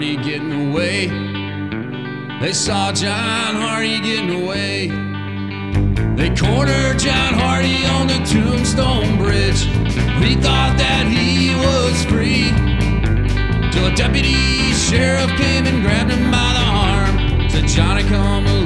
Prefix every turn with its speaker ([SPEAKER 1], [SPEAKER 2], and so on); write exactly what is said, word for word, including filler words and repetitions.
[SPEAKER 1] Hardy getting away. They saw John Hardy getting away. They cornered John Hardy on the Tombstone Bridge. We thought that he was free, till a deputy sheriff came and grabbed him by the arm. Said, Johnny, come